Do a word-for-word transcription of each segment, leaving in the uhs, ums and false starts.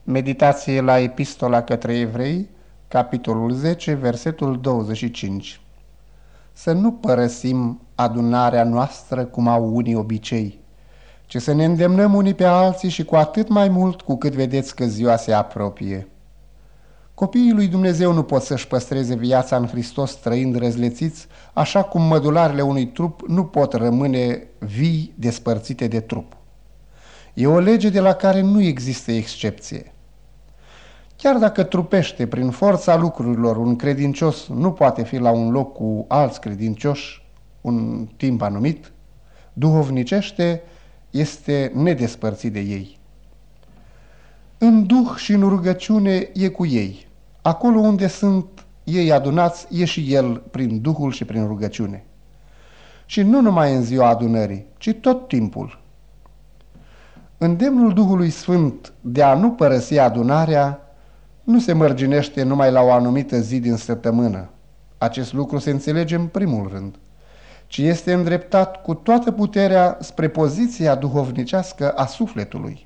Meditație la Epistola către Evrei, capitolul zece, versetul douăzeci și cinci. Să nu părăsim adunarea noastră cum au unii obicei, ci să ne îndemnăm unii pe alții și cu atât mai mult cu cât vedeți că ziua se apropie. Copiii lui Dumnezeu nu pot să-și păstreze viața în Hristos trăind răzlețiți, așa cum mădularele unui trup nu pot rămâne vii despărțite de trup. E o lege de la care nu există excepție. Chiar dacă trupește prin forța lucrurilor un credincios nu poate fi la un loc cu alți credincioși un timp anumit, duhovnicește este nedespărțit de ei. În duh și în rugăciune e cu ei. Acolo unde sunt ei adunați, e și el prin Duhul și prin rugăciune. Și nu numai în ziua adunării, ci tot timpul. Îndemnul Duhului Sfânt de a nu părăsi adunarea nu se mărginește numai la o anumită zi din săptămână. Acest lucru se înțelege în primul rând, ci este îndreptat cu toată puterea spre poziția duhovnicească a sufletului.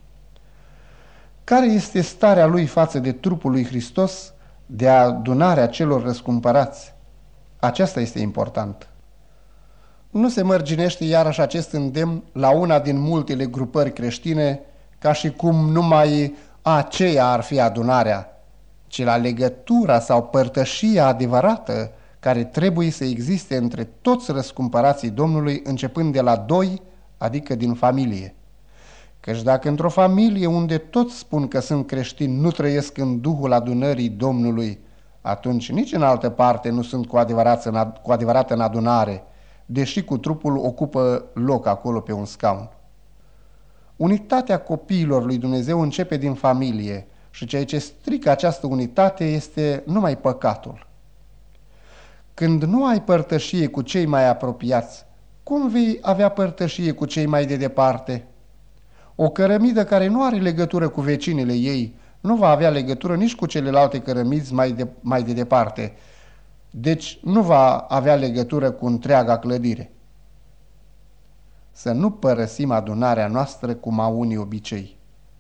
Care este starea lui față de trupul lui Hristos, de adunarea celor răscumpărați? Aceasta este important. Nu se mărginește iarăși acest îndemn la una din multele grupări creștine, ca și cum numai aceea ar fi adunarea, ci la legătura sau părtășia adevărată care trebuie să existe între toți răscumpărații Domnului, începând de la doi, adică din familie. Căci dacă într-o familie unde toți spun că sunt creștini nu trăiesc în duhul adunării Domnului, atunci nici în altă parte nu sunt cu adevărat în, cu adevărat în adunare, deși cu trupul ocupă loc acolo pe un scaun. Unitatea copiilor lui Dumnezeu începe din familie și ceea ce strică această unitate este numai păcatul. Când nu ai părtășie cu cei mai apropiați, cum vei avea părtășie cu cei mai de departe? O cărămidă care nu are legătură cu vecinile ei nu va avea legătură nici cu celelalte cărămizi mai de, mai de departe, deci nu va avea legătură cu întreaga clădire. Să nu părăsim adunarea noastră cum au unii obicei.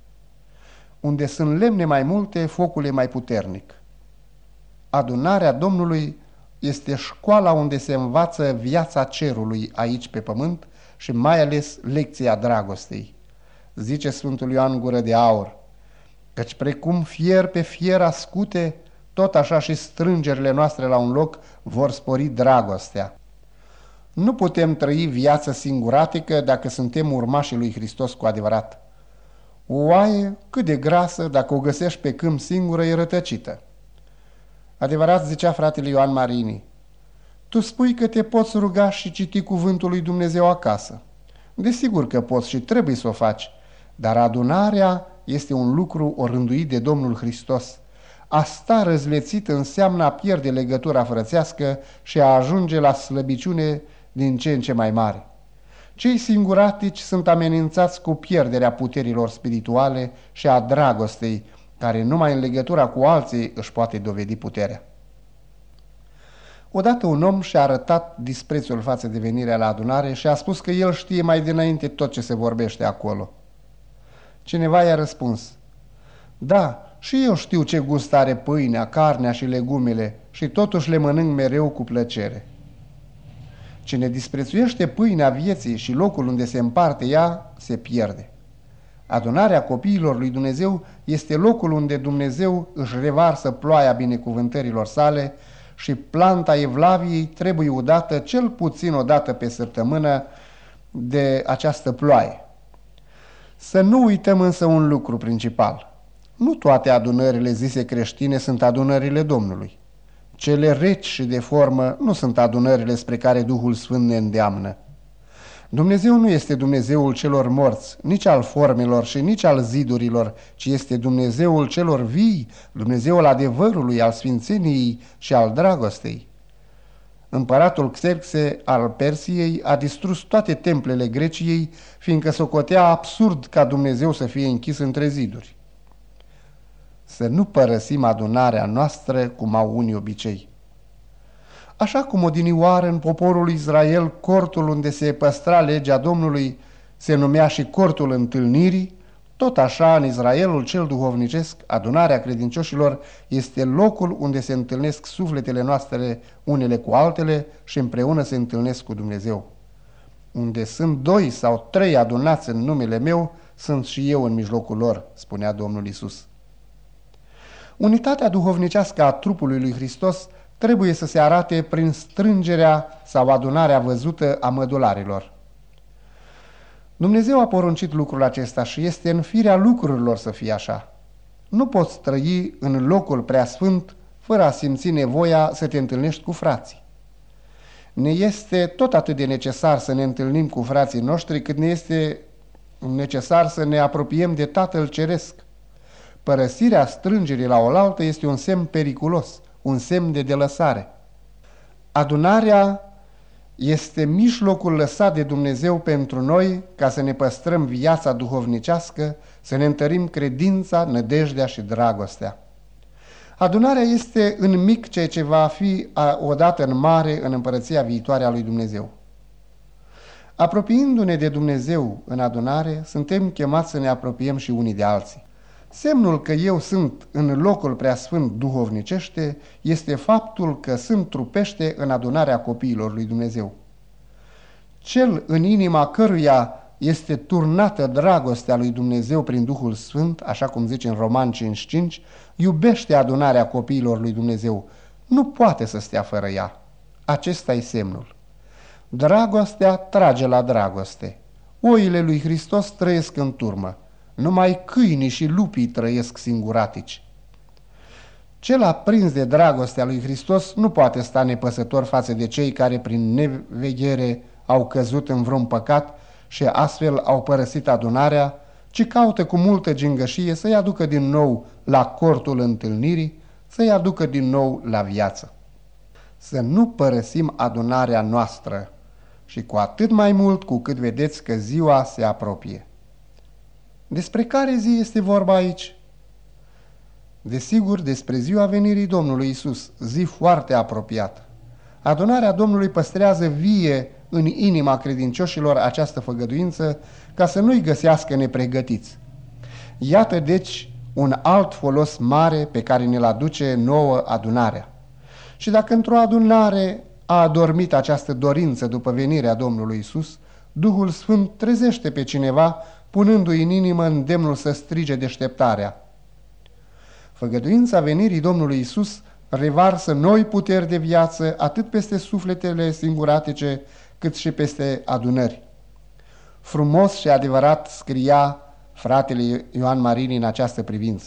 Unde sunt lemne mai multe, focul e mai puternic. Adunarea Domnului este școala unde se învață viața cerului aici pe pământ și mai ales lecția dragostei. Zice Sfântul Ioan Gură de Aur, căci precum fier pe fier ascute, tot așa și strângerile noastre la un loc vor spori dragostea. Nu putem trăi viața singuratică dacă suntem urmașii lui Hristos cu adevărat. O oaie, cât de grasă, dacă o găsești pe câmp singură, e rătăcită. Adevărat zicea fratele Ioan Marini, tu spui că te poți ruga și citi cuvântul lui Dumnezeu acasă. Desigur că poți și trebuie să o faci, dar adunarea este un lucru orânduit de Domnul Hristos. A sta răzlețit înseamnă a pierde legătura frățească și a ajunge la slăbiciune din ce în ce mai mare. Cei singuratici sunt amenințați cu pierderea puterilor spirituale și a dragostei, care numai în legătura cu alții își poate dovedi puterea. Odată un om și-a arătat disprețul față de venirea la adunare și a spus că el știe mai dinainte tot ce se vorbește acolo. Cineva i-a răspuns, da, și eu știu ce gust are pâinea, carnea și legumele și totuși le mănânc mereu cu plăcere. Cine disprețuiește pâinea vieții și locul unde se împarte ea, se pierde. Adunarea copiilor lui Dumnezeu este locul unde Dumnezeu își revarsă ploaia binecuvântărilor sale și planta evlaviei trebuie udată cel puțin o dată pe săptămână de această ploaie. Să nu uităm însă un lucru principal. Nu toate adunările zise creștine sunt adunările Domnului. Cele reci și de formă nu sunt adunările spre care Duhul Sfânt ne îndeamnă. Dumnezeu nu este Dumnezeul celor morți, nici al formelor și nici al zidurilor, ci este Dumnezeul celor vii, Dumnezeul adevărului, al sfințeniei și al dragostei. Împăratul Xerxe al Persiei a distrus toate templele Greciei, fiindcă socotea absurd ca Dumnezeu să fie închis între ziduri. Să nu părăsim adunarea noastră cum au unii obicei. Așa cum odinioară în poporul Israel cortul unde se păstra legea Domnului se numea și cortul întâlnirii, Tot așa, în Israelul cel duhovnicesc, adunarea credincioșilor este locul unde se întâlnesc sufletele noastre unele cu altele și împreună se întâlnesc cu Dumnezeu. Unde sunt doi sau trei adunați în numele meu, sunt și eu în mijlocul lor, spunea Domnul Iisus. Unitatea duhovnicească a trupului lui Hristos trebuie să se arate prin strângerea sau adunarea văzută a mădularilor. Dumnezeu a poruncit lucrul acesta și este în firea lucrurilor să fie așa. Nu poți trăi în locul preasfânt fără a simți nevoia să te întâlnești cu frații. Ne este tot atât de necesar să ne întâlnim cu frații noștri cât ne este necesar să ne apropiem de Tatăl Ceresc. Părăsirea strângerii la oaltă este un semn periculos, un semn de delăsare. Adunarea este mijlocul lăsat de Dumnezeu pentru noi ca să ne păstrăm viața duhovnicească, să ne întărim credința, nădejdea și dragostea. Adunarea este în mic ceea ce va fi odată în mare în împărăția viitoare a lui Dumnezeu. Apropiindu-ne de Dumnezeu în adunare, suntem chemați să ne apropiem și unii de alții. Semnul că eu sunt în locul preasfânt duhovnicește este faptul că sunt trupește în adunarea copiilor lui Dumnezeu. Cel în inima căruia este turnată dragostea lui Dumnezeu prin Duhul Sfânt, așa cum zice în Romani cinci cinci, iubește adunarea copiilor lui Dumnezeu. Nu poate să stea fără ea. Acesta e semnul. Dragostea trage la dragoste. Oile lui Hristos trăiesc în turmă. Numai câinii și lupii trăiesc singuratici. Cel aprins de dragostea lui Hristos nu poate sta nepăsător față de cei care prin neveghere au căzut în vreun păcat și astfel au părăsit adunarea, ci caută cu multă gingășie să-i aducă din nou la cortul întâlnirii, să-i aducă din nou la viață. Să nu părăsim adunarea noastră și cu atât mai mult cu cât vedeți că ziua se apropie. Despre care zi este vorba aici? Desigur, despre ziua venirii Domnului Iisus, zi foarte apropiată. Adunarea Domnului păstrează vie în inima credincioșilor această făgăduință ca să nu-i găsească nepregătiți. Iată deci un alt folos mare pe care ne-l aduce nouă adunarea. Și dacă într-o adunare a adormit această dorință după venirea Domnului Iisus, Duhul Sfânt trezește pe cineva, punându-i în inimă îndemnul să strige deșteptarea. Făgăduința venirii Domnului Iisus revarsă noi puteri de viață atât peste sufletele singuratice cât și peste adunări. Frumos și adevărat scria fratele Ioan Marini în această privință.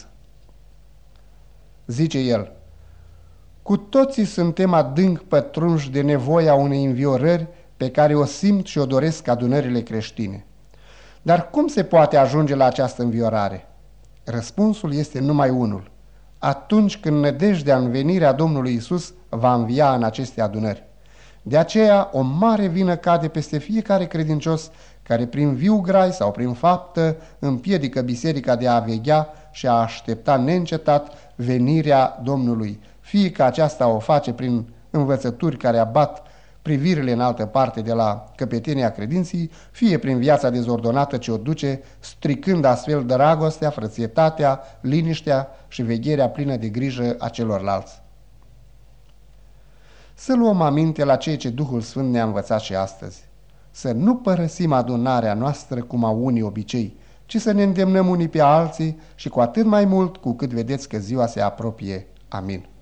Zice el: cu toții suntem adânc pătrunși de nevoia unei înviorări pe care o simt și o doresc adunările creștine. Dar cum se poate ajunge la această înviorare? Răspunsul este numai unul: atunci când nădejdea în venirea Domnului Iisus va învia în aceste adunări. De aceea o mare vină cade peste fiecare credincios care prin viu grai sau prin faptă împiedică biserica de a veghea și a aștepta neîncetat venirea Domnului, fie că aceasta o face prin învățături care abat privirile în altă parte de la căpetenia credinții, fie prin viața dezordonată ce o duce, stricând astfel dragostea, frățietatea, liniștea și vegherea plină de grijă a celorlalți. Să luăm aminte la ceea ce Duhul Sfânt ne-a învățat și astăzi. Să nu părăsim adunarea noastră cum au unii obicei, ci să ne îndemnăm unii pe alții și cu atât mai mult cu cât vedeți că ziua se apropie. Amin.